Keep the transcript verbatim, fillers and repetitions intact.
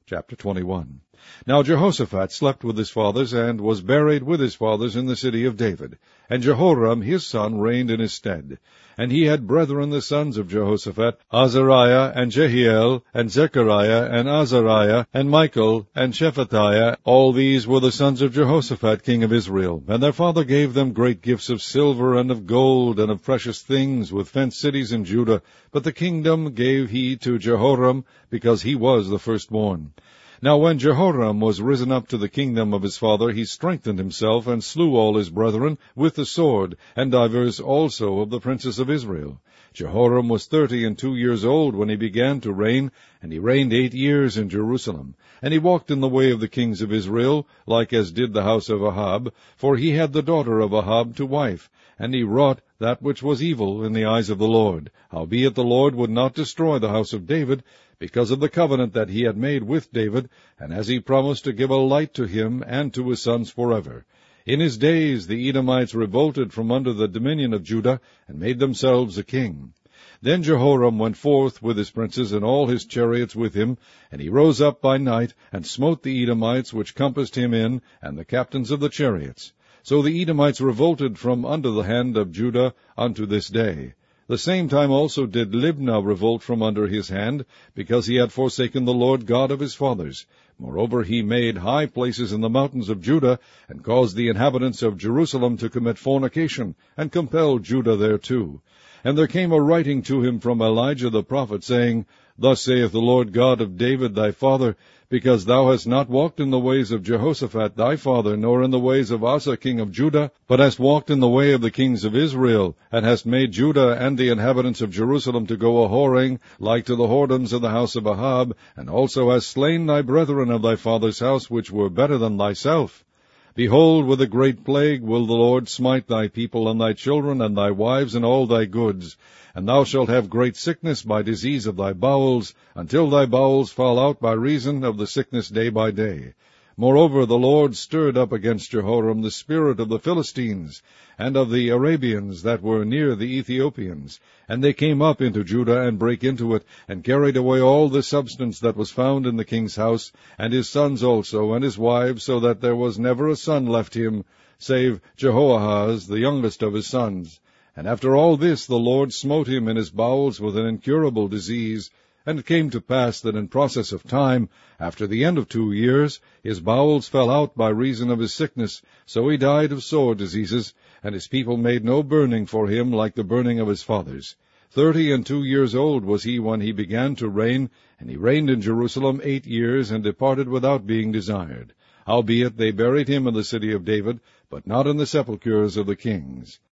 Chapter twenty-one. Now Jehoshaphat slept with his fathers, and was buried with his fathers in the city of David. And Jehoram his son reigned in his stead. And he had brethren the sons of Jehoshaphat, Azariah, and Jehiel, and Zechariah, and Azariah, and Michael, and Shephatiah. All these were the sons of Jehoshaphat king of Israel. And their father gave them great gifts of silver, and of gold, and of precious things, with fenced cities in Judah. But the kingdom gave he to Jehoram, because he was the firstborn. Now when Jehoram was risen up to the kingdom of his father, he strengthened himself, and slew all his brethren with the sword, and divers also of the princes of Israel. Jehoram was thirty and two years old when he began to reign, and he reigned eight years in Jerusalem. And he walked in the way of the kings of Israel, like as did the house of Ahab, for he had the daughter of Ahab to wife. And he wrought that which was evil in the eyes of the Lord. Howbeit the Lord would not destroy the house of David, because of the covenant that he had made with David, and as he promised to give a light to him and to his sons forever. In his days the Edomites revolted from under the dominion of Judah, and made themselves a king. Then Jehoram went forth with his princes, and all his chariots with him, and he rose up by night, and smote the Edomites which compassed him in, and the captains of the chariots. So the Edomites revolted from under the hand of Judah unto this day. The same time also did Libnah revolt from under his hand, because he had forsaken the Lord God of his fathers. Moreover, he made high places in the mountains of Judah, and caused the inhabitants of Jerusalem to commit fornication, and compelled Judah thereto. And there came a writing to him from Elijah the prophet, saying, Thus saith the Lord God of David thy father, because thou hast not walked in the ways of Jehoshaphat thy father, nor in the ways of Asa king of Judah, but hast walked in the way of the kings of Israel, and hast made Judah and the inhabitants of Jerusalem to go a-whoring, like to the whoredoms of the house of Ahab, and also hast slain thy brethren of thy father's house, which were better than thyself. Behold, with a great plague will the Lord smite thy people, and thy children, and thy wives, and all thy goods. And thou shalt have great sickness by disease of thy bowels, until thy bowels fall out by reason of the sickness day by day. Moreover, the Lord stirred up against Jehoram the spirit of the Philistines, and of the Arabians that were near the Ethiopians. And they came up into Judah, and brake into it, and carried away all the substance that was found in the king's house, and his sons also, and his wives, so that there was never a son left him, save Jehoahaz, the youngest of his sons. And after all this the Lord smote him in his bowels with an incurable disease. And it came to pass that in process of time, after the end of two years, his bowels fell out by reason of his sickness, so he died of sore diseases, and his people made no burning for him like the burning of his fathers. Thirty and two years old was he when he began to reign, and he reigned in Jerusalem eight years, and departed without being desired. Howbeit they buried him in the city of David, but not in the sepulchres of the kings.